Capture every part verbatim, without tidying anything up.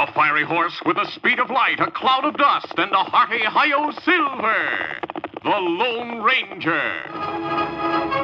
A fiery horse with the speed of light, a cloud of dust, and a hearty hi-yo silver. The Lone Ranger.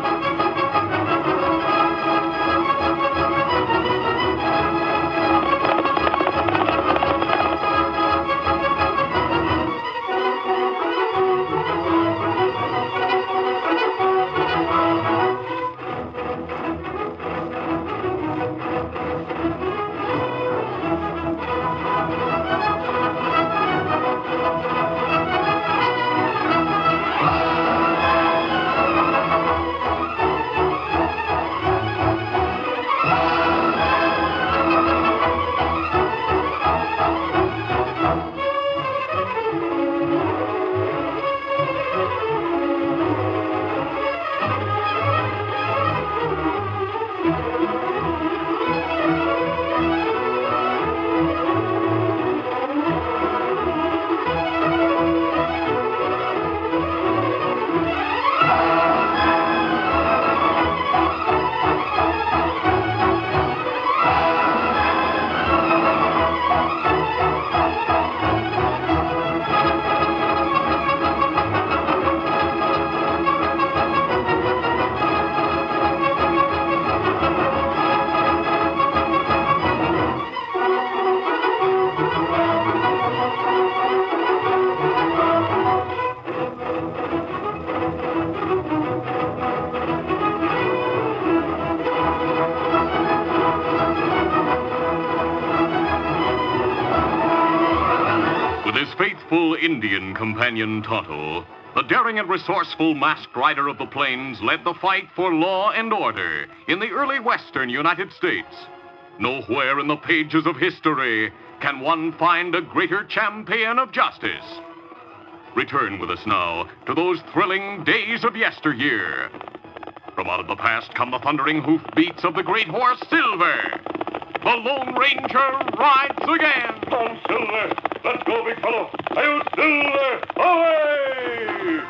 Faithful Indian companion Tonto, the daring and resourceful masked rider of the plains, led the fight for law and order in the early western United States. Nowhere in the pages of history can one find a greater champion of justice. Return with us now to those thrilling days of yesteryear. From out of the past come the thundering hoofbeats of the great horse Silver. The Lone Ranger rides again. On Silver. Let's go, big fellow. Hi-yo, Silver. Away!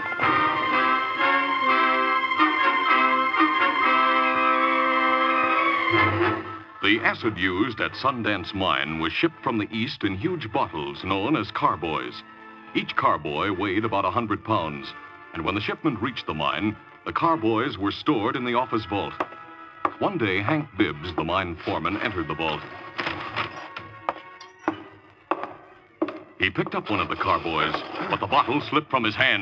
The acid used at Sundance Mine was shipped from the east in huge bottles known as carboys. Each carboy weighed about one hundred pounds, and when the shipment reached the mine, the carboys were stored in the office vault. One day, Hank Bibbs, the mine foreman, entered the vault. He picked up one of the carboys, but the bottle slipped from his hand.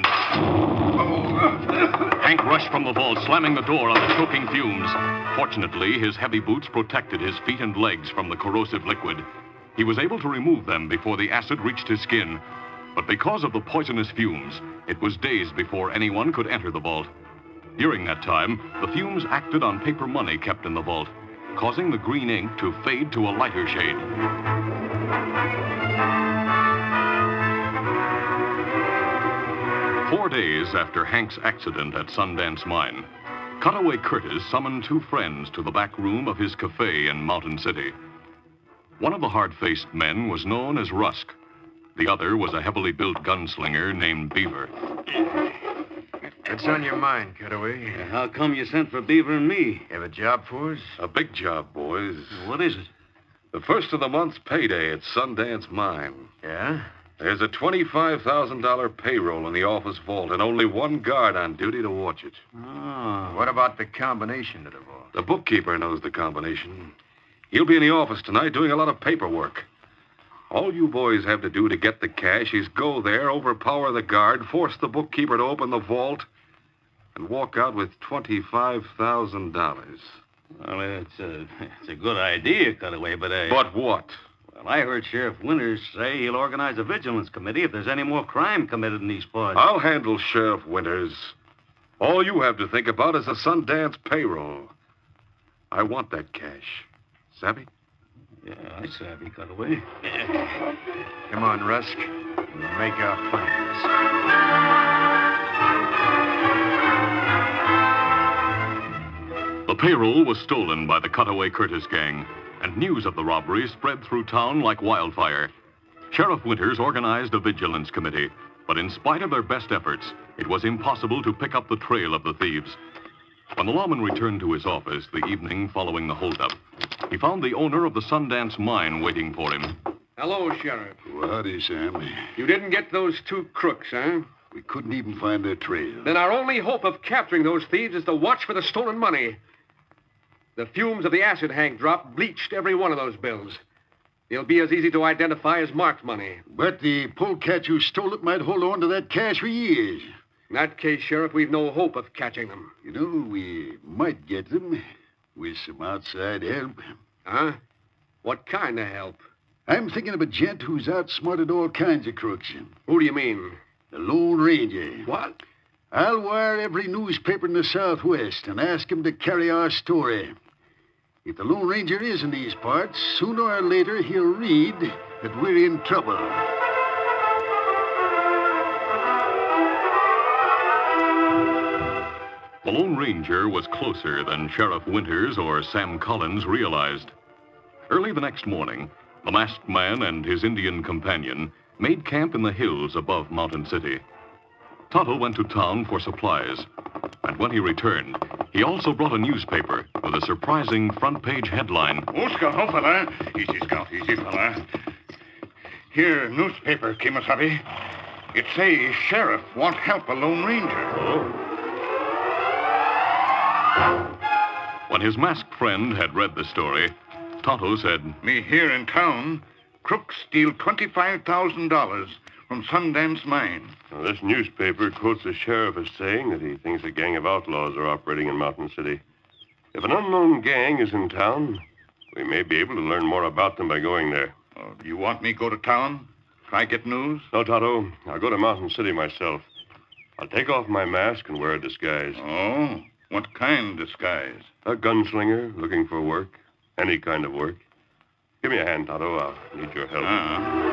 Hank rushed from the vault, slamming the door on the choking fumes. Fortunately, his heavy boots protected his feet and legs from the corrosive liquid. He was able to remove them before the acid reached his skin. But because of the poisonous fumes, it was days before anyone could enter the vault. During that time, the fumes acted on paper money kept in the vault, causing the green ink to fade to a lighter shade. Four days after Hank's accident at Sundance Mine, Cutaway Curtis summoned two friends to the back room of his cafe in Mountain City. One of the hard-faced men was known as Rusk. The other was a heavily built gunslinger named Beaver. What's on your mind, Cutaway? Uh, how come you sent for Beaver and me? You have a job for us? A big job, boys. What is it? The first of the month's payday at Sundance Mine. Yeah? There's a twenty-five thousand dollars payroll in the office vault and only one guard on duty to watch it. Oh. What about the combination to the vault? The bookkeeper knows the combination. He'll be in the office tonight doing a lot of paperwork. All you boys have to do to get the cash is go there, overpower the guard, force the bookkeeper to open the vault, and walk out with twenty-five thousand dollars. Well, it's a, it's a good idea, Cutaway, but I... But what? Well, I heard Sheriff Winters say he'll organize a vigilance committee if there's any more crime committed in these parts. I'll handle Sheriff Winters. All you have to think about is the Sundance payroll. I want that cash. Savvy? Yeah, I savvy, Cutaway. Come on, Rusk. We'll make our plans. The payroll was stolen by the Cutaway Curtis gang, and news of the robbery spread through town like wildfire. Sheriff Winters organized a vigilance committee, but in spite of their best efforts, it was impossible to pick up the trail of the thieves. When the lawman returned to his office the evening following the holdup, he found the owner of the Sundance Mine waiting for him. Hello, Sheriff. Well, howdy, Sam. You didn't get those two crooks, huh? We couldn't even find their trail. Then our only hope of capturing those thieves is to watch for the stolen money. The fumes of the acid Hank dropped bleached every one of those bills. They'll be as easy to identify as marked money. But the polecat who stole it might hold on to that cash for years. In that case, Sheriff, we've no hope of catching them. You know, we might get them with some outside help. Huh? What kind of help? I'm thinking of a gent who's outsmarted all kinds of crooks. Who do you mean? The Lone Ranger. What? I'll wire every newspaper in the Southwest and ask him to carry our story. If the Lone Ranger is in these parts, sooner or later he'll read that we're in trouble. The Lone Ranger was closer than Sheriff Winters or Sam Collins realized. Early the next morning, the masked man and his Indian companion made camp in the hills above Mountain City. Tonto went to town for supplies, and when he returned, he also brought a newspaper with a surprising front-page headline. Oh, Scout, oh, fella. Easy, Scout, easy, fella. Here, newspaper, Kemosabe. It says sheriff want help a Lone Ranger. Oh. When his masked friend had read the story, Tonto said, Me here in town, crooks steal twenty-five thousand dollars from Sundance Mine. Now, this newspaper quotes the sheriff as saying that he thinks a gang of outlaws are operating in Mountain City. If an unknown gang is in town, we may be able to learn more about them by going there. Oh, do you want me to go to town? Try get news? No, Tonto. I'll go to Mountain City myself. I'll take off my mask and wear a disguise. Oh, what kind of disguise? A gunslinger looking for work. Any kind of work. Give me a hand, Tonto. I'll need your help. Uh-huh.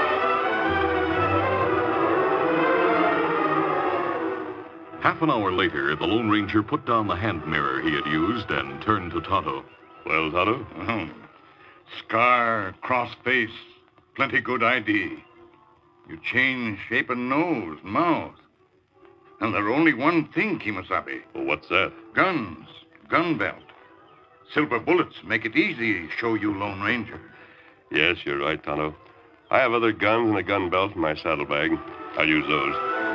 Half an hour later, the Lone Ranger put down the hand mirror he had used and turned to Tonto. Well, Tonto? Uh-huh. Scar, cross face, plenty good I D. You change shape of nose, mouth. And there's only one thing, Kemosabe. Well, what's that? Guns, gun belt. Silver bullets make it easy to show you Lone Ranger. Yes, you're right, Tonto. I have other guns and a gun belt in my saddlebag. I'll use those.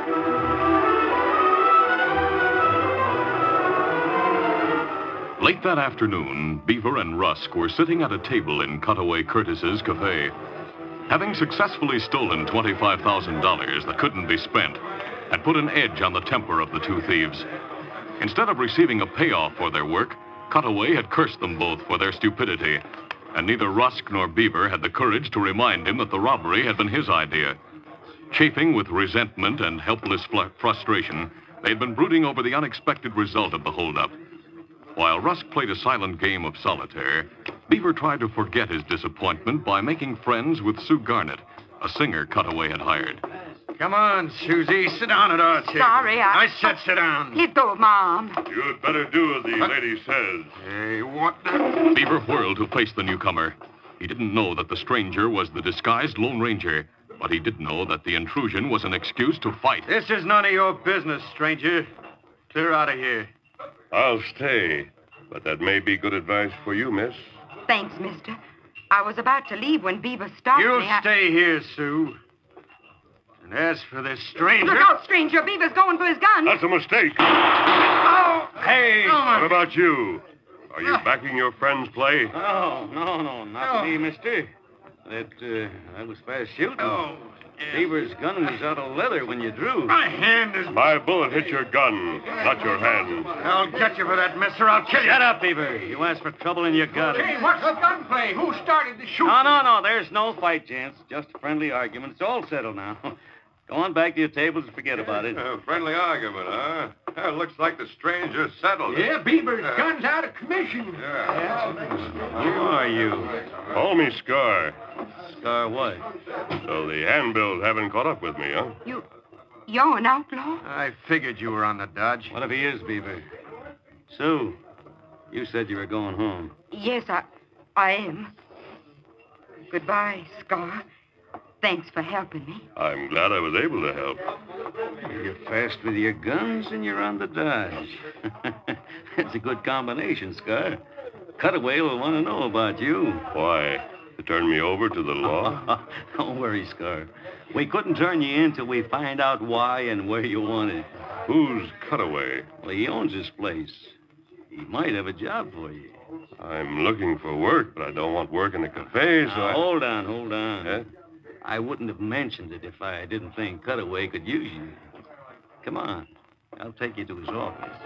Late that afternoon, Beaver and Rusk were sitting at a table in Cutaway Curtis's cafe. Having successfully stolen twenty-five thousand dollars that couldn't be spent, had put an edge on the temper of the two thieves. Instead of receiving a payoff for their work, Cutaway had cursed them both for their stupidity, and neither Rusk nor Beaver had the courage to remind him that the robbery had been his idea. Chafing with resentment and helpless fl- frustration, they had been brooding over the unexpected result of the holdup. While Rusk played a silent game of solitaire, Beaver tried to forget his disappointment by making friends with Sue Garnett, a singer Cutaway had hired. Come on, Susie. Sit down at our table. Sorry, I... I said sit down. Let go of my arm. You'd better do as the lady says. Hey, what the... Beaver whirled to face the newcomer. He didn't know that the stranger was the disguised Lone Ranger, but he did know that the intrusion was an excuse to fight. This is none of your business, stranger. Clear out of here. I'll stay, but that may be good advice for you, miss. Thanks, mister. I was about to leave when Beaver stopped You'll me. I- stay here, Sue. And as for this stranger... Look out, stranger. Beaver's going for his gun. That's a mistake. Oh, hey! What about you? Are you backing your friend's play? Oh, no, no, not Oh. me, mister. That, uh, that was fast shooting. Oh, Beaver's gun was out of leather when you drew. my hand is... My bullet hit your gun, not your hand. I'll get you for that, mister. I'll kill you. Shut up, Beaver. You asked for trouble and you got it. Hey, what's the gunplay? Who started the shooting? No, no, no. There's no fight, gents. Just a friendly argument. It's all settled now. Go on back to your tables and forget about it. A friendly argument, huh? It looks like the stranger settled it. Yeah, Beaver's gun's out of commission. Who are you? Call me Scar. Scar what? So the handbills haven't caught up with me, huh? You... You're an outlaw? I figured you were on the dodge. What if he is, Beaver? Sue, you said you were going home. Yes, I... I am. Goodbye, Scar. Thanks for helping me. I'm glad I was able to help. You're fast with your guns and you're on the dodge. It's a good combination, Scar. Cutaway will want to know about you. Why? To turn me over to the law? Don't worry, Scar. We couldn't turn you in till we find out why and where you wanted. Who's Cutaway? Well, he owns this place. He might have a job for you. I'm looking for work, but I don't want work in the cafe, so Now, I... hold on, hold on. Yeah? I wouldn't have mentioned it if I didn't think Cutaway could use you. Come on. I'll take you to his office.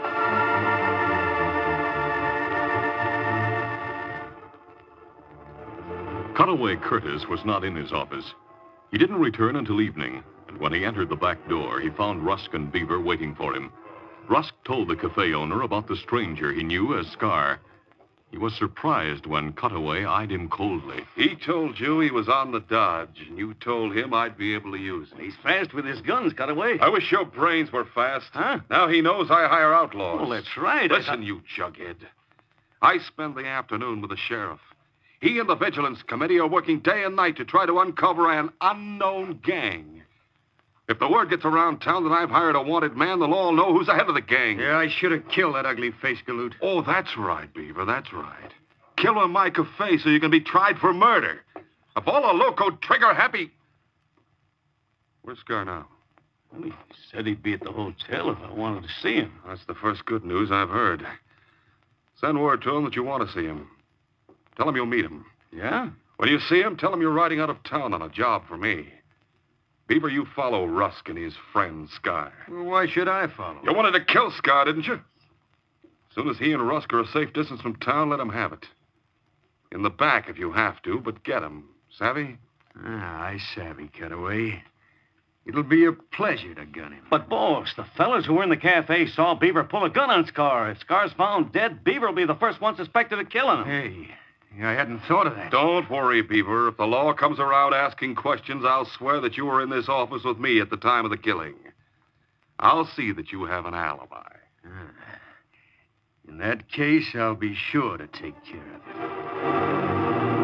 Cutaway Curtis was not in his office. He didn't return until evening, and when he entered the back door, he found Rusk and Beaver waiting for him. Rusk told the cafe owner about the stranger he knew as Scar. He was surprised when Cutaway eyed him coldly. He told you he was on the dodge, and you told him I'd be able to use him. He's fast with his guns, Cutaway. I wish your brains were fast. Huh? Now he knows I hire outlaws. Well, that's right. Listen, you jughead. I spend the afternoon with the sheriff. He and the Vigilance Committee are working day and night to try to uncover an unknown gang. If the word gets around town that I've hired a wanted man, they'll all know who's the head of the gang. Yeah, I should have killed that ugly face galoot. Oh, that's right, Beaver, that's right. Kill him in my cafe so you can be tried for murder. Of all the loco trigger-happy... Where's Scar now? Well, he said he'd be at the hotel if I wanted to see him. That's the first good news I've heard. Send word to him that you want to see him. Tell him you'll meet him. Yeah? When you see him, tell him you're riding out of town on a job for me. Beaver, you follow Rusk and his friend, Scar. Well, why should I follow? You wanted to kill Scar, didn't you? As soon as he and Rusk are a safe distance from town, let him have it. In the back if you have to, but get him. Savvy? Ah, I savvy, Cutaway. It'll be a pleasure to gun him. But, boss, the fellas who were in the cafe saw Beaver pull a gun on Scar. If Scar's found dead, Beaver will be the first one suspected of killing him. Hey, I hadn't thought of that. Don't worry, Beaver. If the law comes around asking questions, I'll swear that you were in this office with me at the time of the killing. I'll see that you have an alibi. Ah. In that case, I'll be sure to take care of it.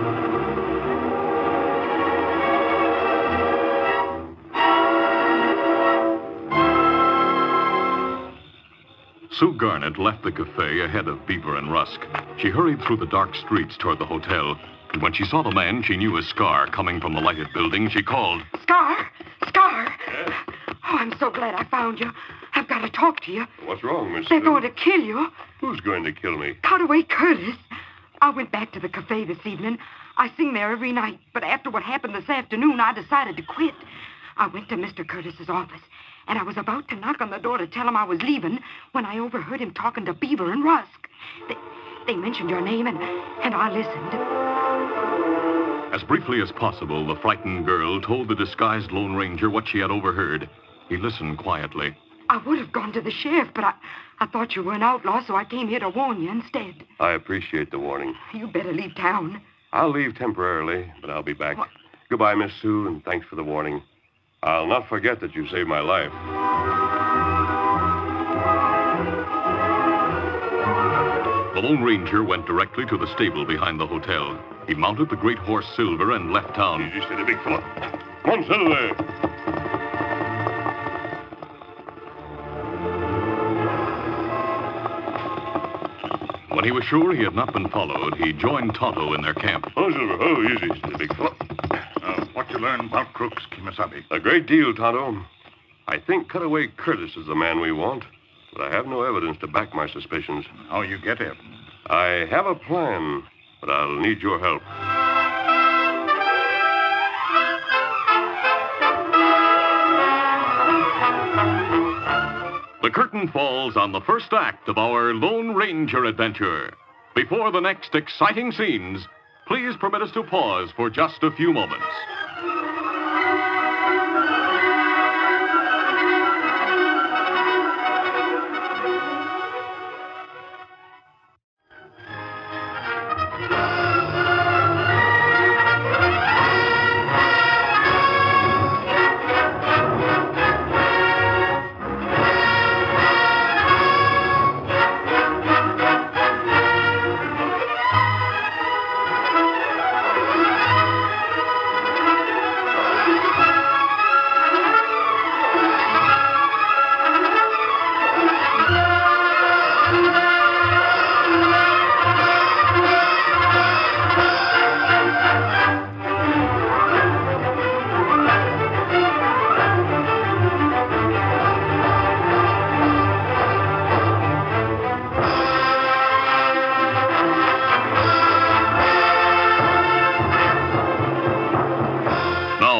Sue Garnett left the cafe ahead of Beaver and Rusk. She hurried through the dark streets toward the hotel, and when she saw the man she knew as Scar coming from the lighted building, she called. Scar! Scar! Yes? Oh, I'm so glad I found you. I've got to talk to you. What's wrong, Miss They're Sue? going to kill you. Who's going to kill me? Cutaway Curtis. I went back to the cafe this evening. I sing there every night, but after what happened this afternoon, I decided to quit. I went to Mister Curtis's office, and I was about to knock on the door to tell him I was leaving when I overheard him talking to Beaver and Rusk. They, they mentioned your name, and, and I listened. As briefly as possible, the frightened girl told the disguised Lone Ranger what she had overheard. He listened quietly. I would have gone to the sheriff, but I, I thought you were an outlaw, so I came here to warn you instead. I appreciate the warning. You better leave town. I'll leave temporarily, but I'll be back. What? Goodbye, Miss Sue, and thanks for the warning. I'll not forget that you saved my life. The Lone Ranger went directly to the stable behind the hotel. He mounted the great horse Silver and left town. Easy, steady, big fella. Come on, Silver. When he was sure he had not been followed, he joined Tonto in their camp. Oh, Silver. Oh, easy, steady, big fella. Uh, what you learn about crooks, Kimasabi? A great deal, Tonto. I think Cutaway Curtis is the man we want, but I have no evidence to back my suspicions. How you get him? I have a plan, but I'll need your help. The curtain falls on the first act of our Lone Ranger adventure. Before the next exciting scenes, please permit us to pause for just a few moments.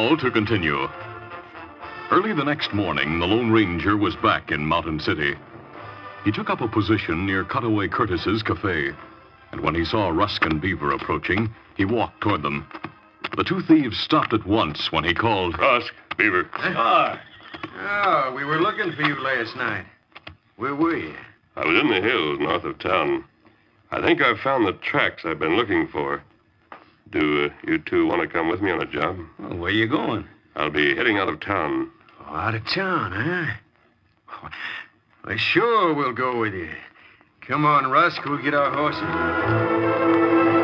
All to continue. Early the next morning, the Lone Ranger was back in Mountain City. He took up a position near Cutaway Curtis's cafe, and when he saw Rusk and Beaver approaching, he walked toward them. The two thieves stopped at once when he called, Rusk, Beaver. Scar. Oh, we were looking for you last night. Where were you? I was in the hills north of town. I think I've found the tracks I've been looking for. Do uh, you two want to come with me on a job? Well, where you going? I'll be heading out of town. Oh, out of town, huh? Well, sure, we'll go with you. Come on, Rusk. We'll get our horses.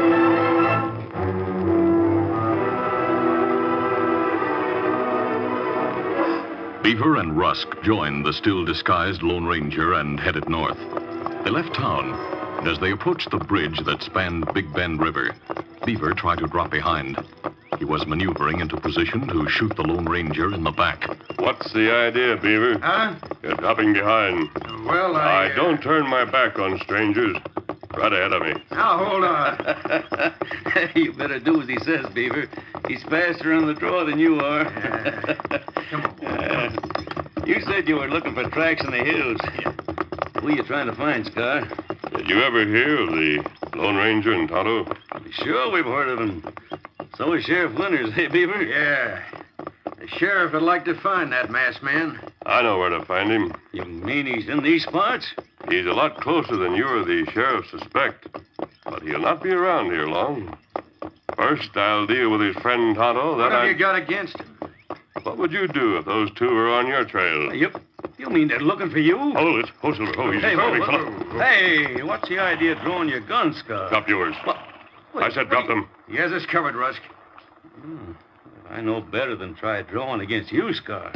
Beaver and Rusk joined the still disguised Lone Ranger and headed north. They left town, and as they approached the bridge that spanned Big Bend River, Beaver tried to drop behind. He was maneuvering into position to shoot the Lone Ranger in the back. What's the idea, Beaver? Huh? You're dropping behind. Well, I... I don't turn my back on strangers. Right ahead of me. Now, hold on. You better do as he says, Beaver. He's faster on the draw than you are. Come on, boy. Uh, you said you were looking for tracks in the hills. Who are you trying to find, Scar? Did you ever hear of the Lone Ranger and Tonto? Sure, we've heard of him. So is Sheriff Winters, hey, Beaver? Yeah. The sheriff would like to find that masked man. I know where to find him. You mean he's in these parts? He's a lot closer than you or the sheriff suspect. But he'll not be around here long. First, I'll deal with his friend Tonto. What Then have I... you got against him? What would you do if those two were on your trail? You, you mean they're looking for you? Hold it. Hold Silver. Oh, easy, Hey, Silver, whoa, fella. whoa, whoa. Hey, what's the idea of drawing your gun, Scar? Drop yours. What? I said drop them. He has us covered, Rusk. Hmm. I know better than try drawing against you, Scar.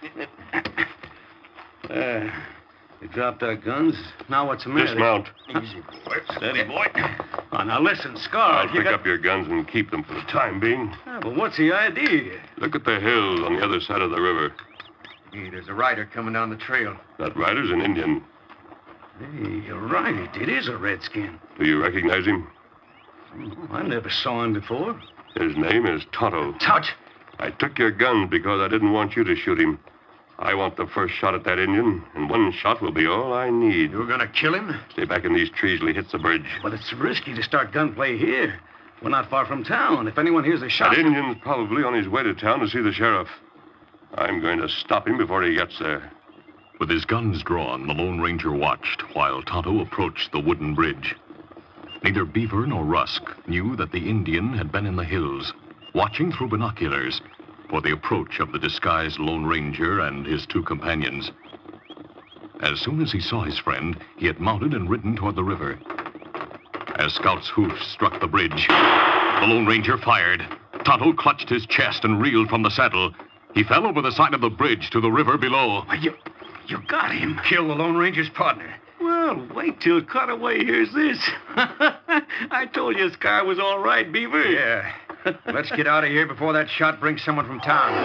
Uh, we dropped our guns. Now what's the matter? Dismount. Easy, boy. Steady, boy. Oh, now listen, Scar. I'll you pick got... up your guns and keep them for the time being. Ah, but what's the idea? Look at the hills on the other side of the river. Hey, there's a rider coming down the trail. That rider's an Indian. Hey, you're right. It is a redskin. Do you recognize him? Oh, I never saw him before. His name is Tonto. Touch. I took your guns because I didn't want you to shoot him. I want the first shot at that Indian, and one shot will be all I need. You're gonna kill him? Stay back in these trees till he hits the bridge. But it's risky to start gunplay here. We're not far from town. If anyone hears a shot... That Indian's probably on his way to town to see the sheriff. I'm going to stop him before he gets there. With his guns drawn, the Lone Ranger watched while Tonto approached the wooden bridge. Neither Beaver nor Rusk knew that the Indian had been in the hills, watching through binoculars for the approach of the disguised Lone Ranger and his two companions. As soon as he saw his friend, he had mounted and ridden toward the river. As Scout's hoofs struck the bridge, the Lone Ranger fired. Tonto clutched his chest and reeled from the saddle. He fell over the side of the bridge to the river below. You, you got him. Kill the Lone Ranger's partner. Well, wait till Cutaway hears this. I told you Scar was all right, Beaver. Yeah. Let's get out of here before that shot brings someone from town.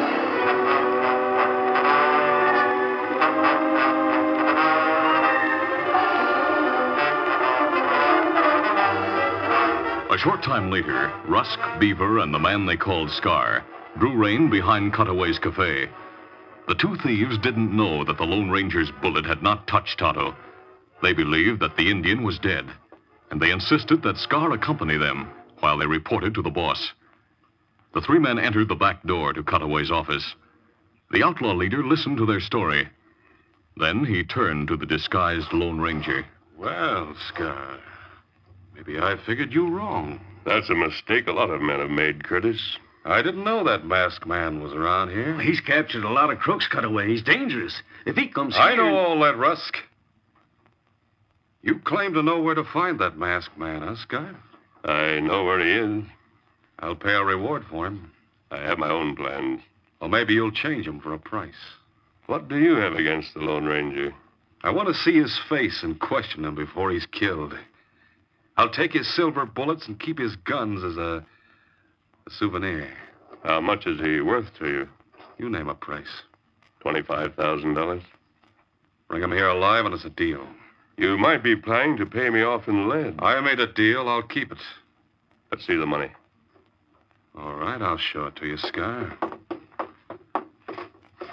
A short time later, Rusk, Beaver, and the man they called Scar drew rein behind Cutaway's cafe. The two thieves didn't know that the Lone Ranger's bullet had not touched Tonto. They believed that the Indian was dead, and they insisted that Scar accompany them while they reported to the boss. The three men entered the back door to Cutaway's office. The outlaw leader listened to their story. Then he turned to the disguised Lone Ranger. Well, Scar, maybe I figured you wrong. That's a mistake a lot of men have made, Curtis. I didn't know that masked man was around here. He's captured a lot of crooks, Cutaway. He's dangerous. If he comes here... I know all that, Rusk. You claim to know where to find that masked man, huh, Scar? I know where he is. I'll pay a reward for him. I have my own plans. Or maybe you'll change him for a price. What do you have against the Lone Ranger? I want to see his face and question him before he's killed. I'll take his silver bullets and keep his guns as a, a souvenir. How much is he worth to you? You name a price. twenty-five thousand dollars. Bring him here alive and it's a deal. You might be planning to pay me off in lead. I made a deal. I'll keep it. Let's see the money. All right, I'll show it to you, Scar.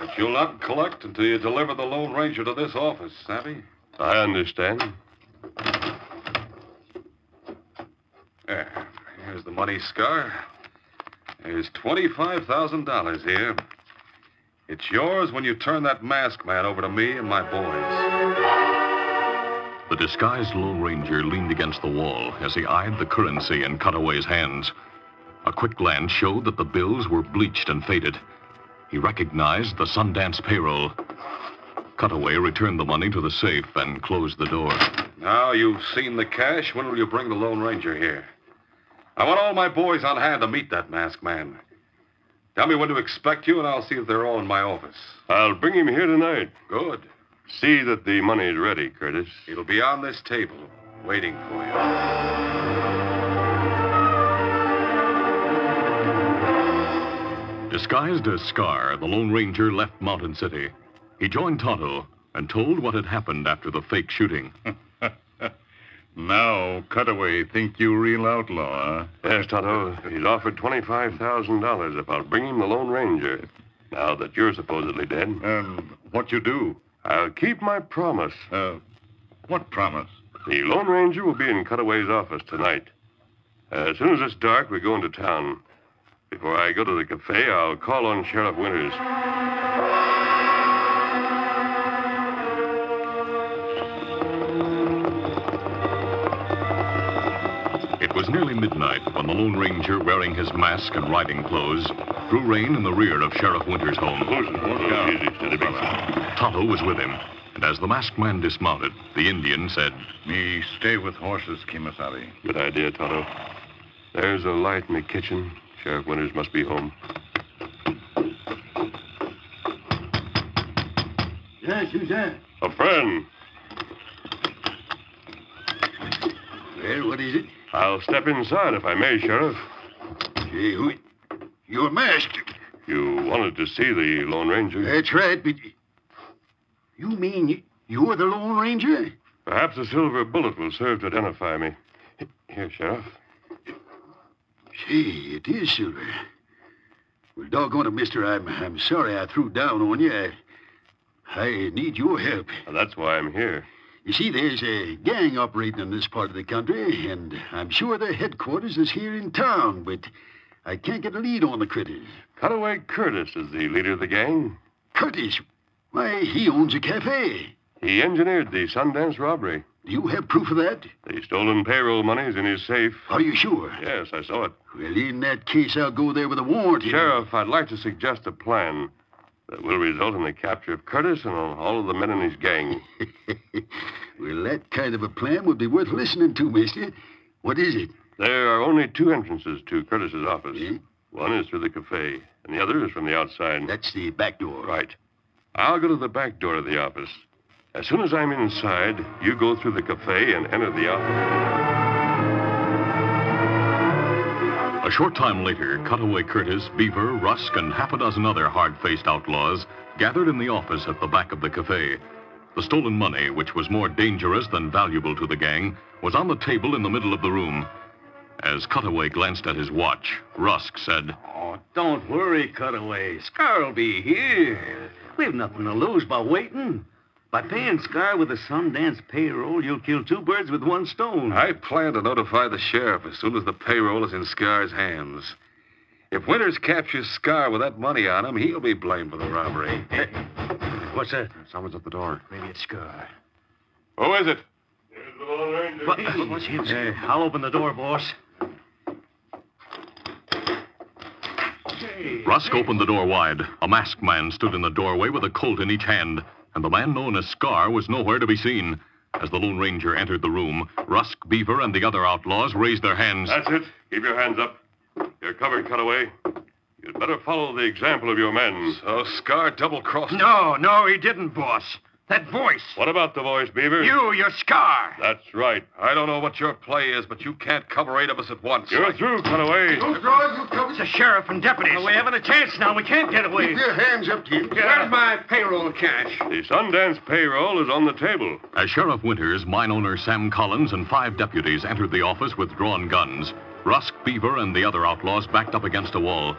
But you'll not collect until you deliver the Lone Ranger to this office, savvy? I understand. There. Here's the money, Scar. There's twenty-five thousand dollars here. It's yours when you turn that masked man over to me and my boys. The disguised Lone Ranger leaned against the wall as he eyed the currency in Cutaway's hands. A quick glance showed that the bills were bleached and faded. He recognized the Sundance payroll. Cutaway returned the money to the safe and closed the door. Now you've seen the cash. When will you bring the Lone Ranger here? I want all my boys on hand to meet that masked man. Tell me when to expect you, and I'll see if they're all in my office. I'll bring him here tonight. Good. See that the money's ready, Curtis. It'll be on this table, waiting for you. Disguised as Scar, the Lone Ranger left Mountain City. He joined Tonto and told what had happened after the fake shooting. Now, Cutaway think you real outlaw, huh? Yes, Tonto. He's offered twenty-five thousand dollars if I'll bring him the Lone Ranger, now that you're supposedly dead. And what you do? I'll keep my promise. Uh, what promise? The Lone Ranger will be in Cutaway's office tonight. As soon as it's dark, we go into town. Before I go to the cafe, I'll call on Sheriff Winters. It was nearly midnight when the Lone Ranger, wearing his mask and riding clothes, drew rein in the rear of Sheriff Winters' home. Tonto was with him, and as the masked man dismounted, the Indian said, Me stay with horses, Kimasabi. Good idea, Tonto. There's a light in the kitchen. Sheriff Winters must be home. Yes, who's that? A friend. Well, what is it? I'll step inside if I may, Sheriff. Hey, who... You're masked. You wanted to see the Lone Ranger? That's right, but... You mean you, you're the Lone Ranger? Perhaps a silver bullet will serve to identify me. Here, Sheriff. Say, it is silver. Well, doggone it, mister, I'm, I'm sorry I threw down on you. I, I need your help. Well, that's why I'm here. You see, there's a gang operating in this part of the country, and I'm sure their headquarters is here in town, but I can't get a lead on the critters. Cutaway Curtis is the leader of the gang. Curtis? Why, he owns a cafe. He engineered the Sundance robbery. Do you have proof of that? The stolen payroll money's in his safe. Are you sure? Yes, I saw it. Well, in that case, I'll go there with a warrant. Sheriff, I'd like to suggest a plan that will result in the capture of Curtis and all of the men in his gang. Well, that kind of a plan would be worth listening to, mister. What is it? There are only two entrances to Curtis's office. Yeah? One is through the cafe, and the other is from the outside. That's the back door. Right. I'll go to the back door of the office. As soon as I'm inside, you go through the cafe and enter the office. A short time later, Cutaway Curtis, Beaver, Rusk, and half a dozen other hard-faced outlaws gathered in the office at the back of the cafe. The stolen money, which was more dangerous than valuable to the gang, was on the table in the middle of the room. As Cutaway glanced at his watch, Rusk said, Oh, don't worry, Cutaway. Scar'll be here. We've nothing to lose by waiting. By paying Scar with the Sundance payroll, you'll kill two birds with one stone. I plan to notify the sheriff as soon as the payroll is in Scar's hands. If Winters captures Scar with that money on him, he'll be blamed for the robbery. Hey, what's that? Someone's at the door. Maybe it's Scar. Who is it? Here's the Lone Ranger. What, uh, what's him say? Hey, I'll open the door, boss. Rusk opened the door wide. A masked man stood in the doorway with a Colt in each hand, and the man known as Scar was nowhere to be seen. As the Lone Ranger entered the room, Rusk, Beaver, and the other outlaws raised their hands. That's it. Keep your hands up. You're covered, Cutaway. You'd better follow the example of your men. So Scar double-crossed. No, no, he didn't, boss. That voice. What about the voice, Beaver? You, you're Scar. That's right. I don't know what your play is, but you can't cover eight of us at once. You're through, Cutaway. Don't draw, you cover. It's the sheriff and deputies. Well, we haven't a chance now. We can't get away. Keep your hands up, Jim. Where's my payroll cash? The Sundance payroll is on the table. As Sheriff Winters, mine owner Sam Collins, and five deputies entered the office with drawn guns, Rusk, Beaver, and the other outlaws backed up against a wall.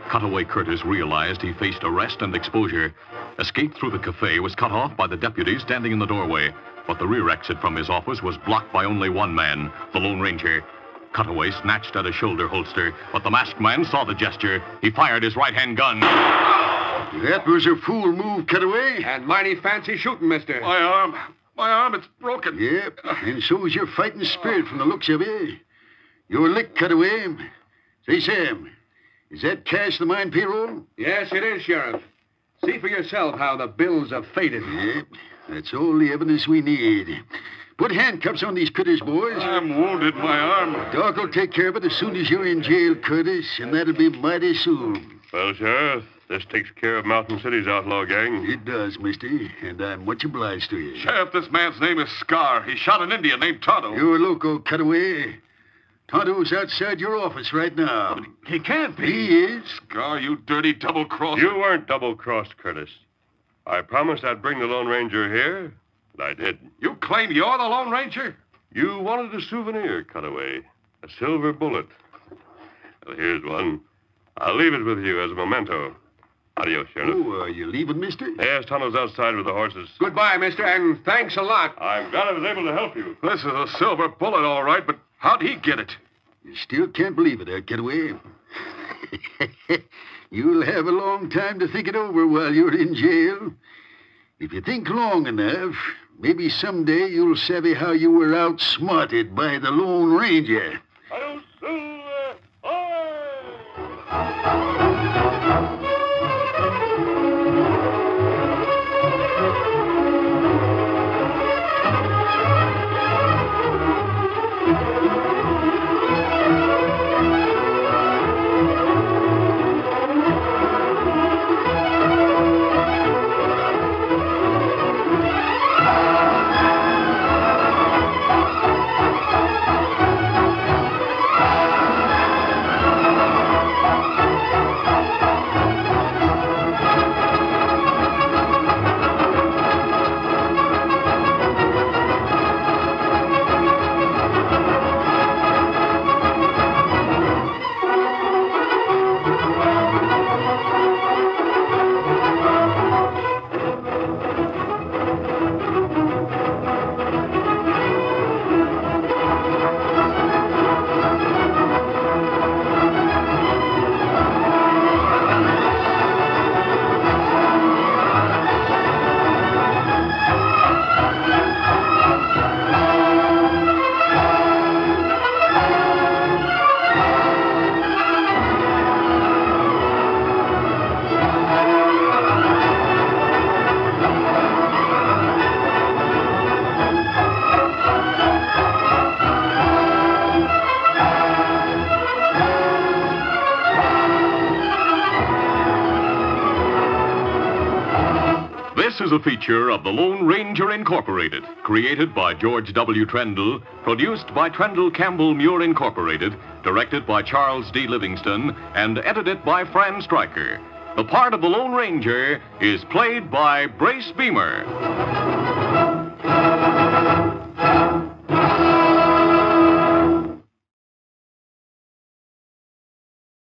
Cutaway Curtis realized he faced arrest and exposure. Escape through the cafe was cut off by the deputies standing in the doorway, but the rear exit from his office was blocked by only one man, the Lone Ranger. Cutaway snatched at a shoulder holster, but the masked man saw the gesture. He fired his right-hand gun. That was a fool move, Cutaway. And mighty fancy shooting, mister. My arm. My arm, it's broken. Yep, and so's your fighting spirit from the looks of you. You're licked, Cutaway. Say, Sam, is that cash the mine payroll? Yes, it is, Sheriff. See for yourself how the bills have faded. Yep, that's all the evidence we need. Put handcuffs on these critters, boys. I'm wounded, my arm. Doc will take care of it as soon as you're in jail, Curtis, and that'll be mighty soon. Well, Sheriff, this takes care of Mountain City's outlaw gang. It does, mister, and I'm much obliged to you. Sheriff, this man's name is Scar. He shot an Indian named Tonto. You're loco, Cutaway. Tonto's outside your office right now. He can't be. He is. Scar, you dirty double-crosser. You weren't double-crossed, Curtis. I promised I'd bring the Lone Ranger here, and I did. You claim you're the Lone Ranger? You wanted a souvenir, Cutaway. A silver bullet. Well, here's one. I'll leave it with you as a memento. Adios, Sheriff. Oh, are you leaving, mister? Yes, Tonto's outside with the horses. Goodbye, mister, and thanks a lot. I'm glad I was able to help you. This is a silver bullet, all right, but how'd he get it? You still can't believe it, huh, Cutaway? You'll have a long time to think it over while you're in jail. If you think long enough, maybe someday you'll savvy how you were outsmarted by the Lone Ranger. Adios, Silver. Aye. This is a feature of the Lone Ranger Incorporated, created by George W. Trendle, produced by Trendle Campbell Muir Incorporated, directed by Charles D. Livingston, and edited by Fran Stryker. The part of the Lone Ranger is played by Brace Beamer.